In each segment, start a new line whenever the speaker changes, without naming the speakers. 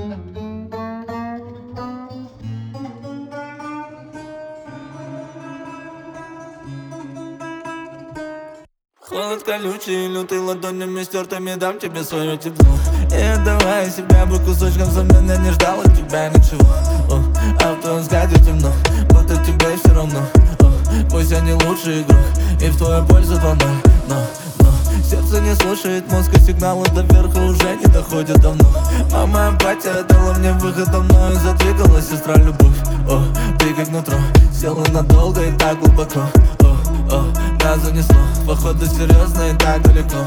Холод колючий, лютый, ладонями стертыми дам тебе свое тепло. И отдавая себя по кусочкам, со меня не ждал от тебя ничего. А в твоем взгляде темно, будто тебе все равно. Пусть я не лучший игрок, и в твою пользу 2-0, но сердце не слушает, мозг и сигналы до верха уже не доходят давно. Мама апатия дала мне выход, давно и задвигала сестра любовь. Ты как нутро, села надолго и так глубоко. Нас занесло, походу серьезно и так далеко.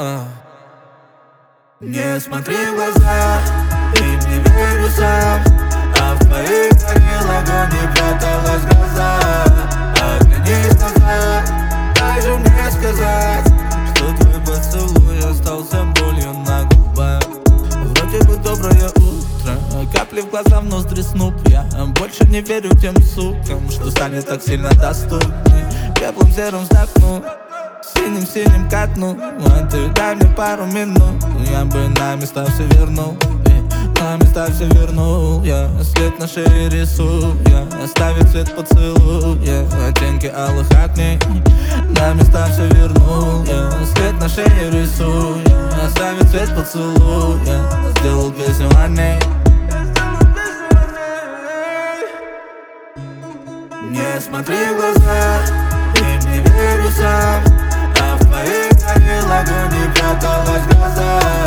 Не смотри в глаза, им не верю сам. А в твоих горел огонь, не пряталась гроза. Оглянись назад, дай же мне сказать, что твой поцелуй остался болью на губах. Вроде бы доброе утро, капли в глаза, в ноздри снуп. Я больше не верю тем сукам, что станет так сильно доступней. Пеплом серым вздохну, синим катну. А ты дай мне пару минут, я бы на места все вернул. На места все вернул, я след на шее рисую. Я оставит след поцелуя, оттенки алых огней. На места все вернул, я след на шее рисую. Оставит след поцелуя, сделал песню о ней. Не смотри в глаза, им не верю сам. А в твоих горел огонь, не пряталась гроза.